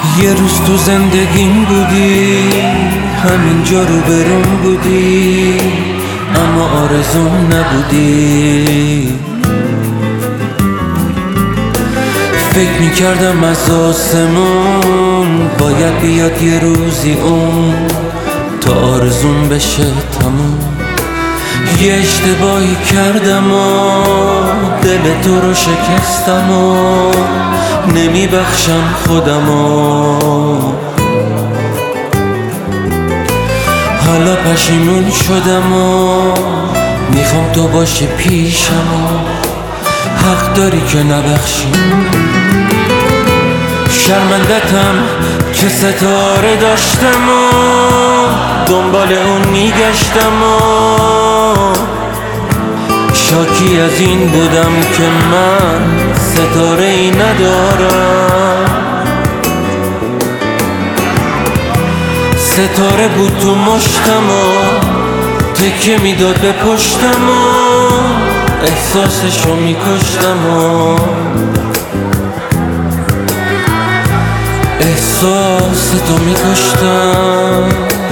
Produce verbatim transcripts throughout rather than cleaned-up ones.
یه روز تو زندگیم بودی، همینجا رو برم بودی، اما آرزوم نبودی. فکر میکردم از آسمون باید بیاد یه روزی اون تا آرزوم بشه تموم. یه اشتباهی کردم و دل تو رو شکستم و نمیبخشم خودم و حالا پشیمون شدم و میخوام تو باشی پیشم و حق داری که نبخشی. شرمندتم که ستاره داشتم و دنبال اون میگشتم و شاکی از این بودم که من ستاره ای ندارم. ستاره بود تو مشتم و تکه میداد به پشتم و احساسشو میکشتم و احساس تو میکشتم.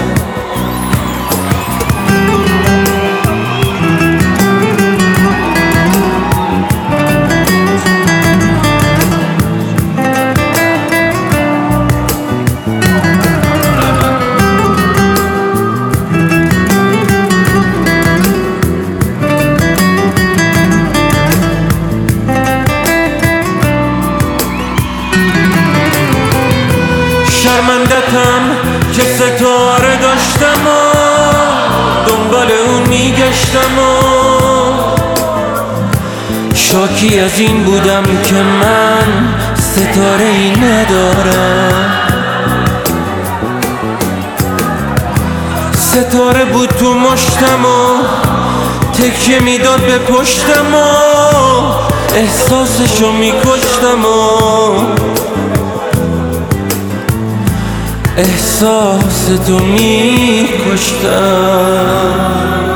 شرمندتم که ستاره داشتم و دنبال اون میگشتم و شاکی از این بودم که من ستاره ای ندارم. ستاره بود تو مشتم و تکیه میداد به پشتم و احساسشو میکشتم و احساس تو می کشتم.